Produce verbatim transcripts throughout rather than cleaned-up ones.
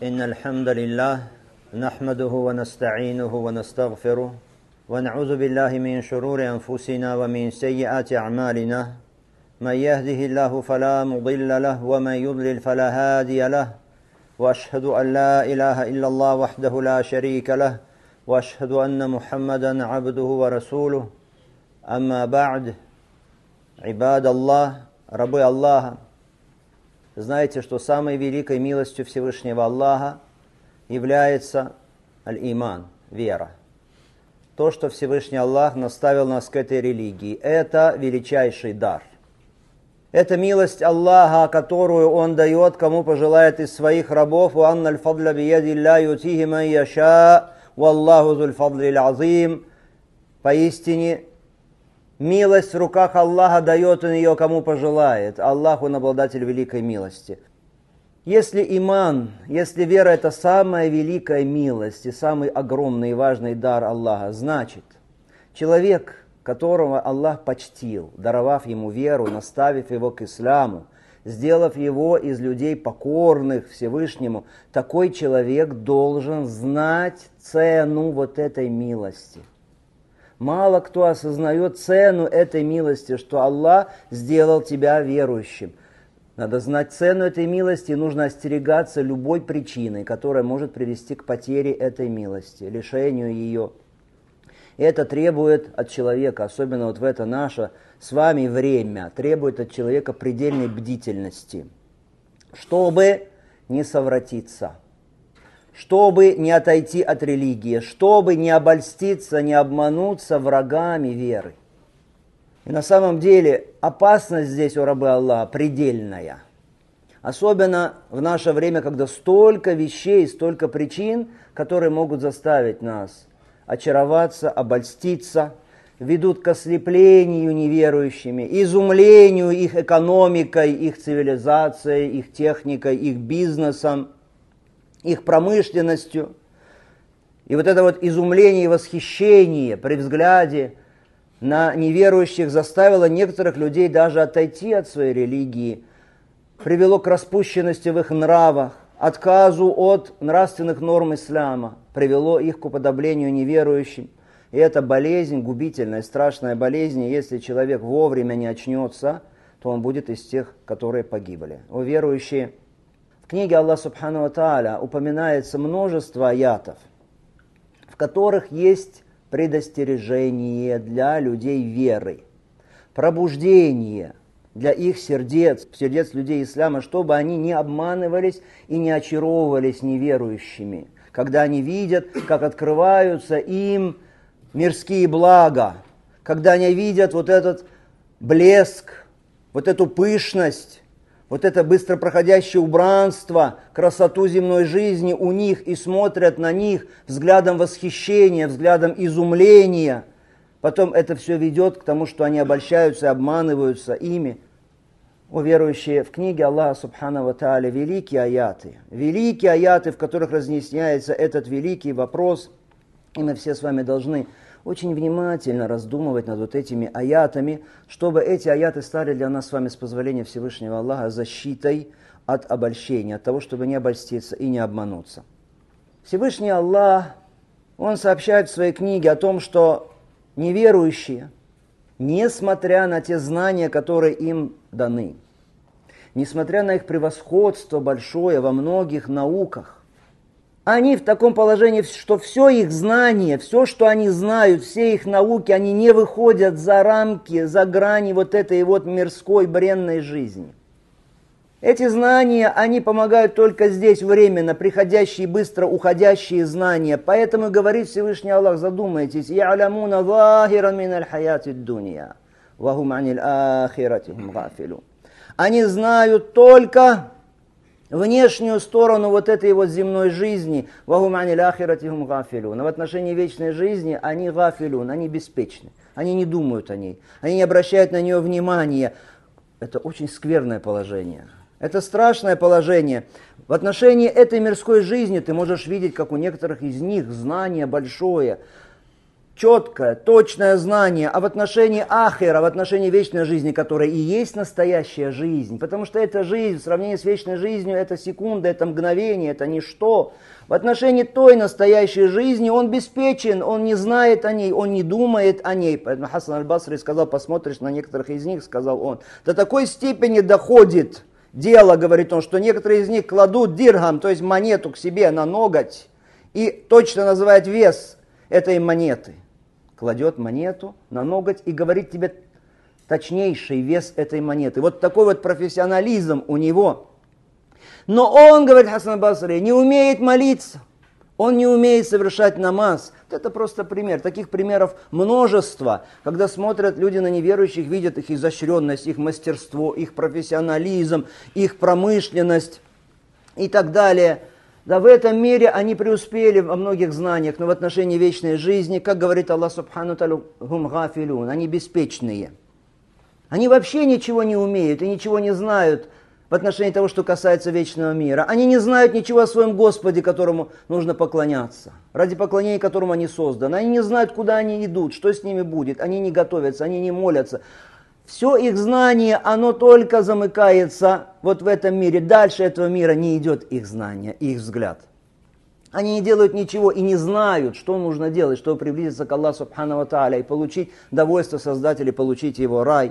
إن الحمد لله نحمده ونستعينه ونستغفره ونعوذ بالله من شرور أنفسنا ومن سيئات أعمالنا من يهده الله فلا مضل له ومن يضلل فلا هادي له وأشهد أن لا إله إلا الله وحده لا شريك له وأشهد أن محمدا عبده ورسوله أما بعد عباد الله рабы Аллаха, знаете, что самой великой милостью Всевышнего Аллаха является аль-иман, вера. То, что Всевышний Аллах наставил нас к этой религии, это величайший дар. Это милость Аллаха, которую Он дает, кому пожелает из своих рабов. وَأَنَّ الْفَضْلَ بِيَدِ اللَّهِ يُؤْتِيهِ مَن يَشَاءُ وَاللَّهُ ذُو الْفَضْلِ الْعَظِيمِ. Поистине, милость в руках Аллаха, дает Он ее, кому пожелает. Аллах, Он обладатель великой милости. Если иман, если вера – это самая великая милость и самый огромный и важный дар Аллаха, значит, человек, которого Аллах почтил, даровав ему веру, наставив его к исламу, сделав его из людей покорных Всевышнему, такой человек должен знать цену вот этой милости. Мало кто осознает цену этой милости, что Аллах сделал тебя верующим. Надо знать цену этой милости, и нужно остерегаться любой причиной, которая может привести к потере этой милости, лишению ее. И это требует от человека, особенно вот в это наше с вами время, требует от человека предельной бдительности, чтобы не совратиться, чтобы не отойти от религии, чтобы не обольститься, не обмануться врагами веры. И на самом деле опасность здесь у рабы Аллаха предельная. Особенно в наше время, когда столько вещей, столько причин, которые могут заставить нас очароваться, обольститься, ведут к ослеплению неверующими, изумлению их экономикой, их цивилизацией, их техникой, их бизнесом, их промышленностью. И вот это вот изумление и восхищение при взгляде на неверующих заставило некоторых людей даже отойти от своей религии, привело к распущенности в их нравах, отказу от нравственных норм ислама, привело их к уподоблению неверующим. И это болезнь, губительная, страшная болезнь. И если человек вовремя не очнется, то он будет из тех, которые погибли. О верующие, в книге Аллах Субхану ва Тааля упоминается множество аятов, в которых есть предостережение для людей веры, пробуждение для их сердец, сердец людей ислама, чтобы они не обманывались и не очаровывались неверующими, когда они видят, как открываются им мирские блага, когда они видят вот этот блеск, вот эту пышность, вот это быстро проходящее убранство, красоту земной жизни у них и смотрят на них взглядом восхищения, взглядом изумления. Потом это все ведет к тому, что они обольщаются и обманываются ими. О верующие, в книге Аллаха Субхану ва Тааля великие аяты, великие аяты, в которых разъясняется этот великий вопрос. И мы все с вами должны очень внимательно раздумывать над вот этими аятами, чтобы эти аяты стали для нас с вами, с позволения Всевышнего Аллаха, защитой от обольщения, от того, чтобы не обольститься и не обмануться. Всевышний Аллах, Он сообщает в своей книге о том, что неверующие, несмотря на те знания, которые им даны, несмотря на их превосходство большое во многих науках, они в таком положении, что все их знание, все, что они знают, все их науки, они не выходят за рамки, за грани вот этой вот мирской бренной жизни. Эти знания, они помогают только здесь временно, приходящие, быстро уходящие знания. Поэтому говорит Всевышний Аллах, задумайтесь, «Я'лямуна захиран миналь хаяти дунья, ва хум анил ахирати хум гафилун». Они знают только внешнюю сторону вот этой вот земной жизни, вахум анил ахирати хум гафилун. А в отношении вечной жизни они гафилун, они беспечны, они не думают о ней, они не обращают на нее внимания. Это очень скверное положение, это страшное положение. В отношении этой мирской жизни ты можешь видеть, как у некоторых из них знание большое, четкое, точное знание, а в отношении ахира, в отношении вечной жизни, которая и есть настоящая жизнь. Потому что эта жизнь, в сравнении с вечной жизнью, это секунда, это мгновение, это ничто. В отношении той настоящей жизни он беспечен, он не знает о ней, он не думает о ней. Поэтому Хасан аль-Басри сказал, посмотришь на некоторых из них, сказал он, до такой степени доходит дело, говорит он, что некоторые из них кладут дирхам, то есть монету к себе на ноготь, и точно называет вес этой монеты. Кладет монету на ноготь и говорит тебе точнейший вес этой монеты. Вот такой вот профессионализм у него. Но он, говорит Хасан аль-Басри, не умеет молиться, он не умеет совершать намаз. Это просто пример. Таких примеров множество. Когда смотрят люди на неверующих, видят их изощренность, их мастерство, их профессионализм, их промышленность и так далее. Да, в этом мире они преуспели во многих знаниях, но в отношении вечной жизни, как говорит Аллах Субхану Тааля, хум гафилун, они беспечные. Они вообще ничего не умеют и ничего не знают в отношении того, что касается вечного мира. Они не знают ничего о своем Господе, которому нужно поклоняться, ради поклонения которому они созданы. Они не знают, куда они идут, что с ними будет. Они не готовятся, они не молятся. Все их знание, оно только замыкается вот в этом мире. Дальше этого мира не идет их знание, их взгляд. Они не делают ничего и не знают, что нужно делать, чтобы приблизиться к Аллаху Субхану ва Тааля и получить довольство Создателя, получить его рай.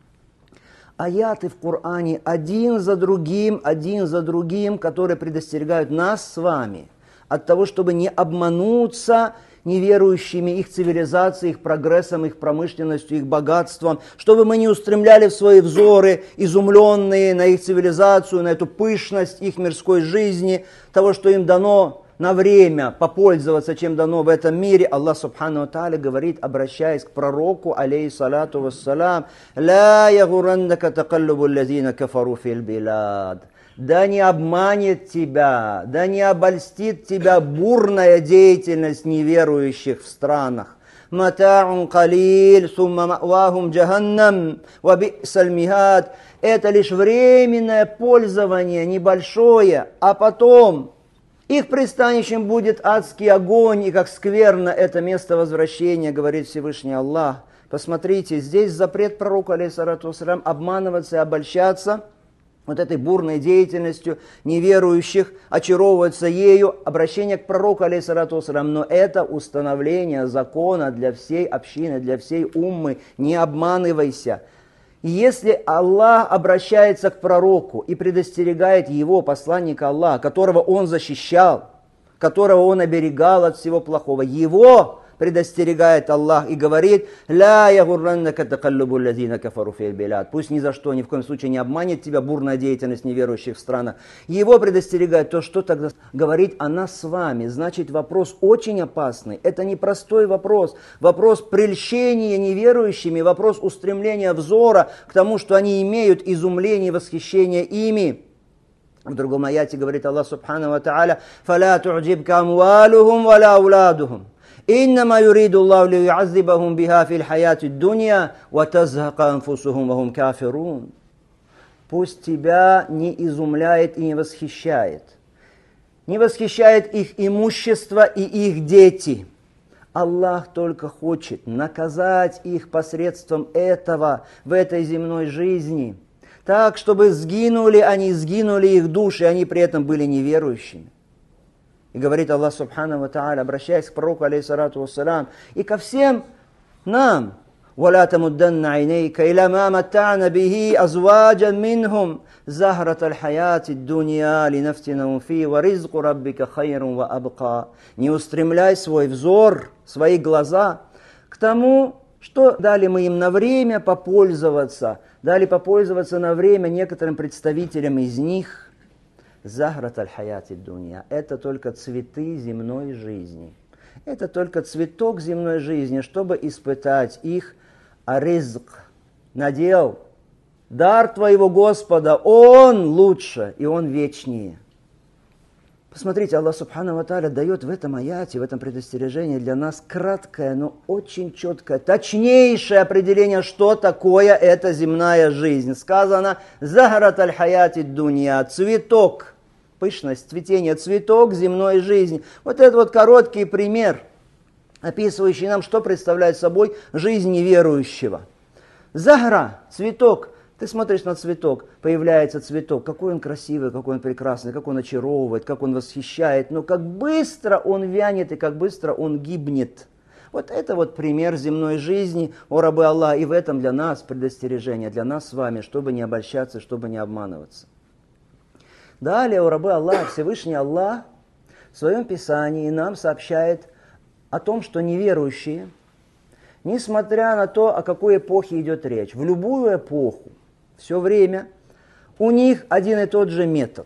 Аяты в Коране один за другим, один за другим, которые предостерегают нас с вами от того, чтобы не обмануться неверующими, их цивилизацией, их прогрессом, их промышленностью, их богатством, чтобы мы не устремляли в свои взоры, изумленные на их цивилизацию, на эту пышность их мирской жизни, того, что им дано на время попользоваться, чем дано в этом мире. Аллах Субхану ва Тааля говорит, обращаясь к пророку, алейхиссалату вассалам, «Ла ягураннака такаллубу лазина кафару фил билад». Да не обманет тебя, да не обольстит тебя бурная деятельность неверующих в странах. «Мата'ун калиль, сумма ма'вахум джаханнам, ва би'саль михад». Это лишь временное пользование, небольшое, а потом их пристанищем будет адский огонь, и как скверно это место возвращения, говорит Всевышний Аллах. Посмотрите, здесь запрет пророку, алейхиссалату вассалям, обманываться и обольщаться вот этой бурной деятельностью неверующих, очаровываться ею, обращение к пророку, алейхиссалату вассалям, но это установление закона для всей общины, для всей уммы, не обманывайся. И если Аллах обращается к пророку и предостерегает его, посланника Аллаха, которого он защищал, которого он оберегал от всего плохого, его предостерегает Аллах и говорит, «Ля ягурраннака такаллубу лазина кафару фил билад». Пусть ни за что, ни в коем случае не обманет тебя бурная деятельность неверующих в странах. Его предостерегает, то что тогда говорит о нас с вами. Значит, вопрос очень опасный. Это не простой вопрос. Вопрос прельщения неверующими, вопрос устремления взора к тому, что они имеют изумление и восхищение ими. В другом аяте говорит Аллах Субхану ва Тааля, «Фаля ту'джибка амвалухум ва ла ауладухум. إنما يريد الله ليعذبهم بها في الحياة الدنيا وتزهق أنفسهم وهم كافرون». Пусть тебя не изумляет и не восхищает. Не восхищает их имущество и их дети. Аллах только хочет наказать их посредством этого в этой земной жизни. Так, чтобы сгинули они, сгинули их души, они при этом были неверующими. И говорит Аллах Субхану ва Тааля, обращаясь к пророку, алейхиссалату вассалам, и ко всем нам, وَلَا تَمُدَّنَّ عَيْنَيْكَ إِلَى مَا مَتَّعْنَا بِهِ أَزْوَاجًا مِّنْهُمْ زَهْرَةَ الْحَيَاةِ الدُّنْيَا لِنَفْتِنَهُمْ فِيهِ وَرِزْقُ رَبِّكَ خَيْرٌ وَأَبْقَى. Не устремляй свой взор, свои глаза к тому, что дали мы им на время попользоваться, дали попользоваться на время некоторым представителям из них. Захрат аль-хаяти дунья. Это только цветы земной жизни. Это только цветок земной жизни, чтобы испытать их. А ризк, надел, дар твоего Господа, он лучше и он вечнее. Посмотрите, Аллах Субхану ва Тааля дает в этом аяте, в этом предостережении для нас краткое, но очень четкое, точнейшее определение, что такое эта земная жизнь. Сказано «Захарат аль-хаяти дунья», цветок, пышность, цветение, цветок земной жизни. Вот это вот короткий пример описывающий нам, что представляет собой жизнь неверующего. Захра, цветок. Ты смотришь на цветок, появляется цветок. Какой он красивый, какой он прекрасный, как он очаровывает, как он восхищает. Но как быстро он вянет и как быстро он гибнет. Вот это вот пример земной жизни, о рабы Аллаха. И в этом для нас предостережение, для нас с вами, чтобы не обольщаться, чтобы не обманываться. Далее, о рабы Аллаха, Всевышний Аллах в своем Писании нам сообщает о том, что неверующие, несмотря на то, о какой эпохе идет речь, в любую эпоху, все время, у них один и тот же метод.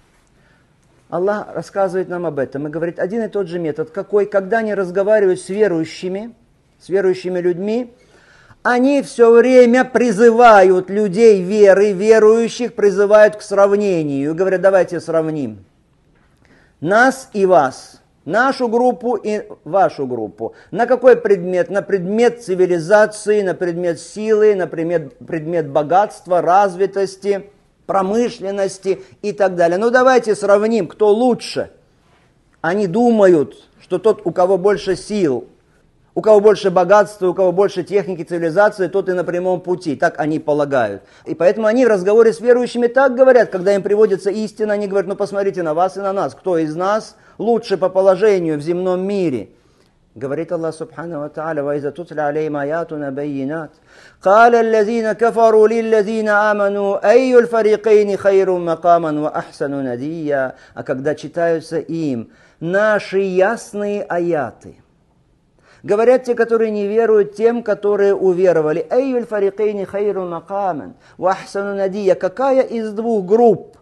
Аллах рассказывает нам об этом и говорит, один и тот же метод, какой, когда они разговаривают с верующими, с верующими людьми, они все время призывают людей веры, верующих, призывают к сравнению. И говорят, давайте сравним нас и вас. Нашу группу и вашу группу. На какой предмет? На предмет цивилизации, на предмет силы, на предмет, предмет богатства, развитости, промышленности и так далее. Ну давайте сравним, кто лучше. Они думают, что тот, у кого больше сил, у кого больше богатства, у кого больше техники, цивилизации, тот и на прямом пути. Так они полагают. И поэтому они в разговоре с верующими так говорят, когда им приводится истина, они говорят, ну посмотрите на вас и на нас. Кто из нас лучше по положению в земном мире? Говорит Аллах Субхану ва Тааля, وَإِذَا تُتْلَى عَلَيْهِمْ آيَاتُنَا بَيِّنَاتٍ قَالَ الَّذِينَ كَفَرُوا لِلَّذِينَ آمَنُوا أَيُّ الْفَرِيقَيْنِ خَيْرٌ مَقَامًا وَأَحْسَنُ نَدِيًّا. А когда читаются им наши ясные аяты, говорят те, которые не веруют, тем, которые уверовали. «Эйюль фарикейни хайру макамен, ва ахсану надия». Какая из двух групп?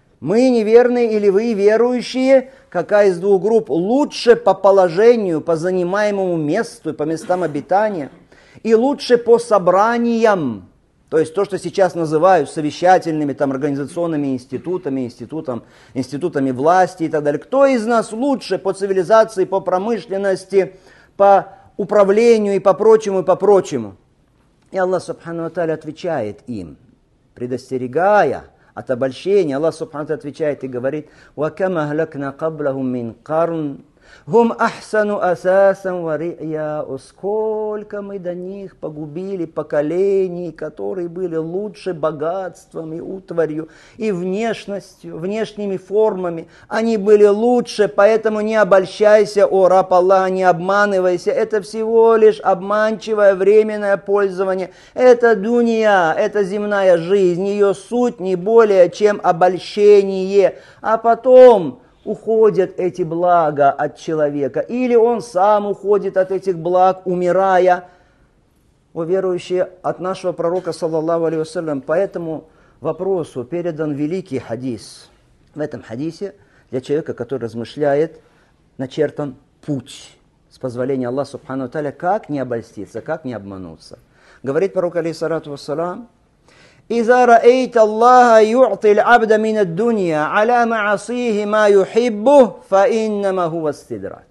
Мы неверные или вы верующие? Какая из двух групп лучше по положению, по занимаемому месту, по местам обитания? И лучше по собраниям. То есть то, что сейчас называют совещательными, там, организационными институтами, институтом, институтами власти и так далее. Кто из нас лучше по цивилизации, по промышленности, по управлению и по прочему, и по прочему? И Аллах Субхану ва Тааля отвечает им, предостерегая от обольщения. Аллах Субхану ва Тааля отвечает и говорит, وَكَمَا هَلَكْنَا قَبْلَهُمْ مِنْ قَرْنٍ Хум ахсану асасан вария. Сколько мы до них погубили поколений, которые были лучше богатством и утварью, и внешностью, внешними формами. Они были лучше, поэтому не обольщайся, о раб Аллаха, не обманывайся. Это всего лишь обманчивое временное пользование. Это дунья, это земная жизнь. Ее суть не более, чем обольщение. А потом уходят эти блага от человека, или он сам уходит от этих благ, умирая. О верующие, от нашего пророка, саллаллаху алейхи вассалям, по этому вопросу передан великий хадис. В этом хадисе для человека, который размышляет, начертан путь, с позволения Аллаха субхану ва тааля, как не обольститься, как не обмануться. Говорит пророк, алейхиссалату вассалам, إذا رأيت الله يعطي العبد من الدنيا على معصيه ما يحبه فإنما هو استدراج.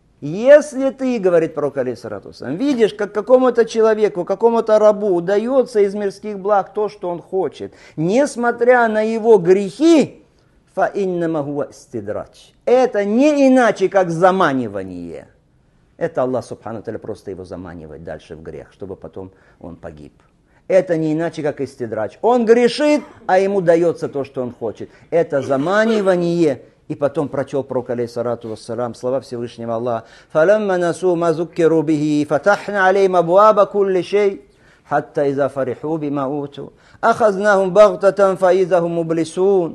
Если ты, говорит пророк, алейхиссалату вассалам, видишь, как какому-то человеку, какому-то рабу удается из мирских благ то, что он хочет, несмотря на его грехи, فإنما هو استدراج. Это не иначе, как заманивание. Это Аллах субхану ва тааля просто его заманивает дальше в грех, чтобы потом он погиб. Это не иначе, как истидрач. Он грешит, а ему дается то, что он хочет. Это заманивание. И потом прочел пророк, алейхиссалату вассалам, слова Всевышнего Аллаха. فَلَمَّا نَسُوا مَا ذُكِّرُوا بِهِ فَتَحْنَا عَلَيْهِمْ أَبْوَابَ كُلِّ شَيْءٍ حَتَّى إِذَا فَرِحُوا بِمَا أُوتُوا أَخَذْنَاهُمْ بَغْتَةً فَإِذَا هُمْ مُبْلِسُونَ.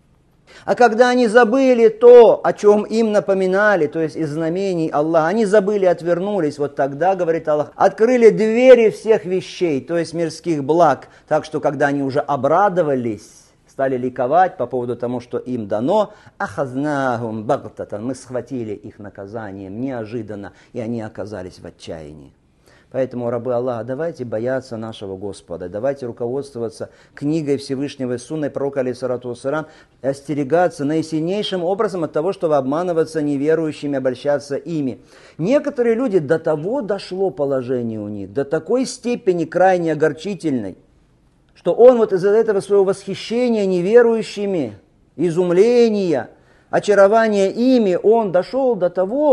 А когда они забыли то, о чем им напоминали, то есть из знамений Аллаха, они забыли, отвернулись, вот тогда, говорит Аллах, открыли двери всех вещей, то есть мирских благ, так что когда они уже обрадовались, стали ликовать по поводу того, что им дано, ахазнахум багтатан, мы схватили их наказанием неожиданно, и они оказались в отчаянии. Поэтому, рабы Аллаха, давайте бояться нашего Господа, давайте руководствоваться книгой Всевышнего и сунной пророка, алейхиссалату вассалам, и остерегаться наисильнейшим образом от того, чтобы обманываться неверующими, обольщаться ими. Некоторые люди, до того дошло положение у них, до такой степени крайне огорчительной, что он вот из-за этого своего восхищения неверующими, изумления, очарования ими, он дошел до того,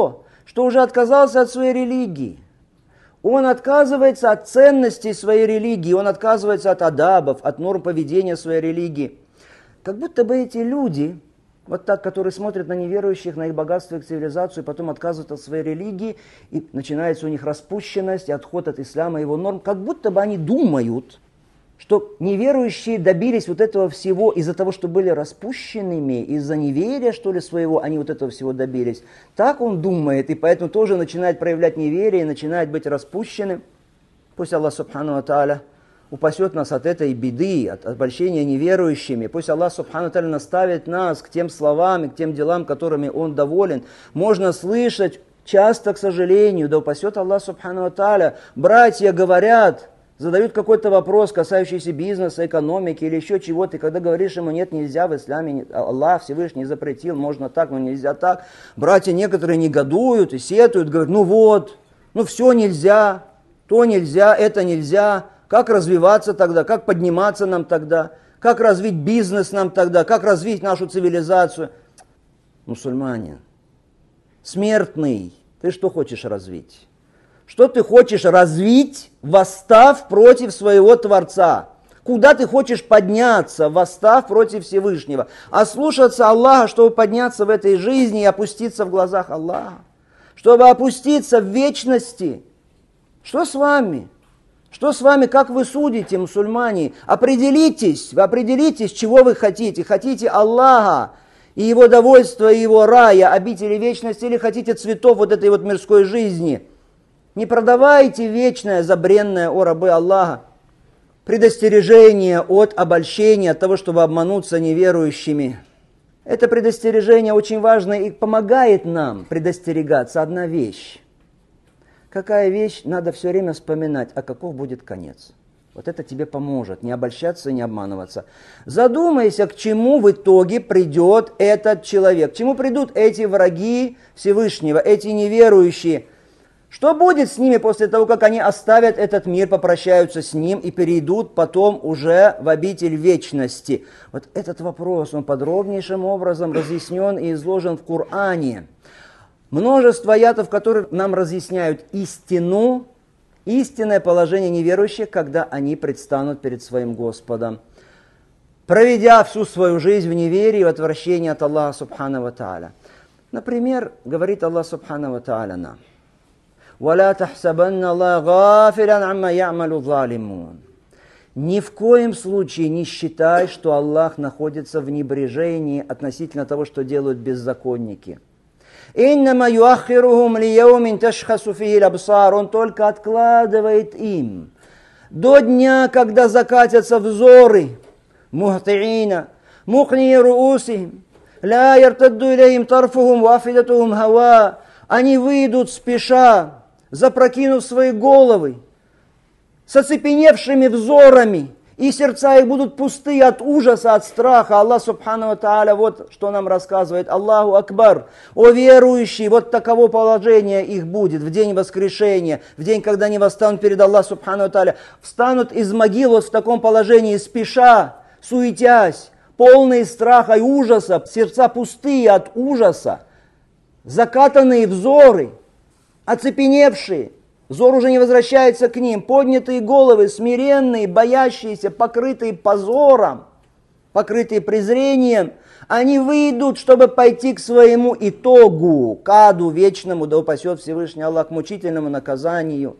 что уже отказался от своей религии. Он отказывается от ценностей своей религии, он отказывается от адабов, от норм поведения своей религии. Как будто бы эти люди, вот так, которые смотрят на неверующих, на их богатство, их цивилизацию, и потом отказывают от своей религии, и начинается у них распущенность, и отход от ислама, его норм, как будто бы они думают, что неверующие добились вот этого всего из-за того, что были распущенными, из-за неверия, что ли, своего, они вот этого всего добились. Так он думает, и поэтому тоже начинает проявлять неверие, и начинает быть распущенным. Пусть Аллах Субхану ва Тааля упасет нас от этой беды, от обольщения неверующими. Пусть Аллах Субхану ва Тааля наставит нас к тем словам и к тем делам, которыми Он доволен. Можно слышать часто, к сожалению, да упасет Аллах Субхану ва Тааля. Братья говорят, задают какой-то вопрос, касающийся бизнеса, экономики или еще чего-то, и когда говоришь ему, нет, нельзя в исламе, Аллах Всевышний запретил, можно так, но нельзя так. Братья некоторые негодуют и сетуют, говорят, ну вот, ну все нельзя, то нельзя, это нельзя. Как развиваться тогда, как подниматься нам тогда, как развить бизнес нам тогда, как развить нашу цивилизацию. Мусульманин, смертный, ты что хочешь развить? Что ты хочешь развить, восстав против своего Творца? Куда ты хочешь подняться, восстав против Всевышнего? Ослушаться Аллаха, чтобы подняться в этой жизни и опуститься в глазах Аллаха. Чтобы опуститься в вечности. Что с вами? Что с вами, как вы судите, мусульмане? Определитесь, вы определитесь, чего вы хотите. Хотите Аллаха и Его довольства, и Его рая, обители вечности, или хотите цветов вот этой вот мирской жизни? Не продавайте вечное, забренное, о рабы Аллаха. Предостережение от обольщения, от того, чтобы обмануться неверующими. Это предостережение очень важно и помогает нам предостерегаться. Одна вещь. Какая вещь? Надо все время вспоминать, а каков будет конец. Вот это тебе поможет, не обольщаться и не обманываться. Задумайся, к чему в итоге придет этот человек. К чему придут эти враги Всевышнего, эти неверующие. Что будет с ними после того, как они оставят этот мир, попрощаются с ним и перейдут потом уже в обитель вечности? Вот этот вопрос, он подробнейшим образом разъяснен и изложен в Коране. Множество аятов, которые нам разъясняют истину, истинное положение неверующих, когда они предстанут перед своим Господом, проведя всю свою жизнь в неверии и в отвращении от Аллаха Субхану ва Тааля. Например, говорит Аллах Субхану ва Тааля нам: «Валя тахсабанна Аллах гафилян амма я'малу залимун». Ни в коем случае не считай, что Аллах находится в небрежении относительно того, что делают беззаконники. «Иннама юаххирухум лияумин ташхасу фихи л-абсар». Он только откладывает им до дня, когда закатятся взоры. «Мухтиина, мухни руусихим, ла яртадду илейхим тарфухум ва афидатухум хава». Они выйдут спеша, запрокинув свои головы, с оцепеневшими взорами, и сердца их будут пустые от ужаса, от страха. Аллах Субхану ва Тааля вот что нам рассказывает. Аллаху Акбар. О верующие, вот таково положение их будет в день воскрешения, в день, когда они восстанут перед Аллахом Субхану ва Тааля. Встанут из могил вот в таком положении, спеша, суетясь, полные страха и ужаса, сердца пустые от ужаса, закатанные взоры, оцепеневшие. Взор уже не возвращается к ним, поднятые головы, смиренные, боящиеся, покрытые позором, покрытые презрением. Они выйдут, чтобы пойти к своему итогу, к аду вечному, да упасет Всевышний Аллах, к мучительному наказанию.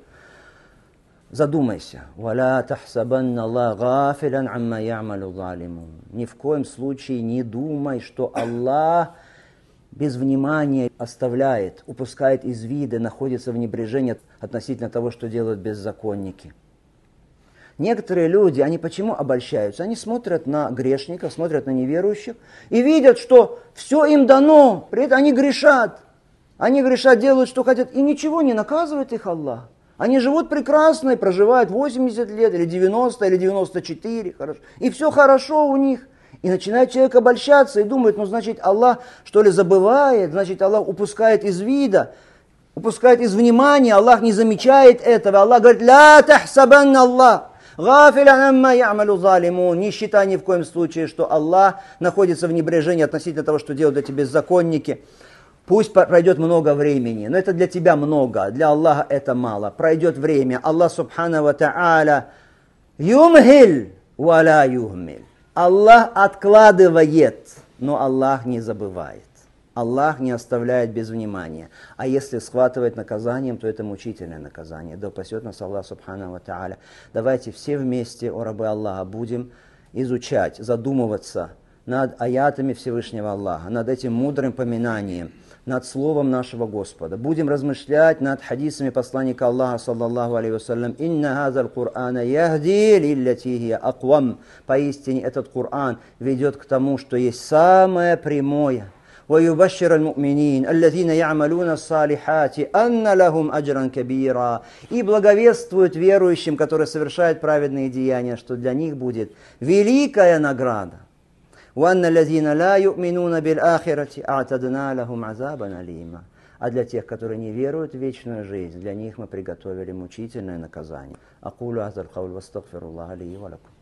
Задумайся. «Валя тахсабанна Аллах гафилян амма я'малу залимун». Ни в коем случае не думай, что Аллах без внимания оставляет, упускает из вида, находится в небрежении относительно того, что делают беззаконники. Некоторые люди, они почему обольщаются? Они смотрят на грешников, смотрят на неверующих и видят, что все им дано, при этом они грешат. Они грешат, делают, что хотят, и ничего не наказывает их Аллах. Они живут прекрасно и проживают восемьдесят лет, или девяносто, или девяносто четыре, хорошо. И все хорошо у них. И начинает человек обольщаться и думает, ну значит Аллах что ли забывает, значит Аллах упускает из вида, упускает из внимания, Аллах не замечает этого. Аллах говорит: «Ля тахсабанна Аллах гафилян амма я'малу залимун». Не считай ни в коем случае, что Аллах находится в небрежении относительно того, что делают эти беззаконники. Пусть пройдет много времени, но это для тебя много, для Аллаха это мало. Пройдет время, Аллах субхану ва та'аля юмхиль валя юхмиль. Аллах откладывает, но Аллах не забывает. Аллах не оставляет без внимания. А если схватывает наказанием, то это мучительное наказание. Да упасет нас Аллах субхану ва та'аля. Давайте все вместе, о рабы Аллаха, будем изучать, задумываться над аятами Всевышнего Аллаха, над этим мудрым поминанием, над словом нашего Господа. Будем размышлять над хадисами посланника Аллаха, саллаллаху алейхи вассалям. «Инна хазал Кур'ана яхди лиллати хия аквам». Поистине этот Кур'ан ведет к тому, что есть самое прямое. وَيُبَشِّرَ الْمُؤْمِنِينَ الَّذِينَ يَعْمَلُونَ الصَّالِحَاتِ أَنَّ لَهُمْ أَجْرًا كَبِيرًا. И благовествует верующим, которые совершают праведные деяния, что для них будет великая награда. وَأَنَّ الَّذِينَ لَا يُؤْمِنُونَ بِالْآخِرَةِ أَعْتَدْنَا لَهُمْ عَذَابًا أَلِيمًا. А для тех, которые не веруют в вечную жизнь, для них мы приготовили мучительное наказание. أقول هذا القول واستغفر الله لي ولكم.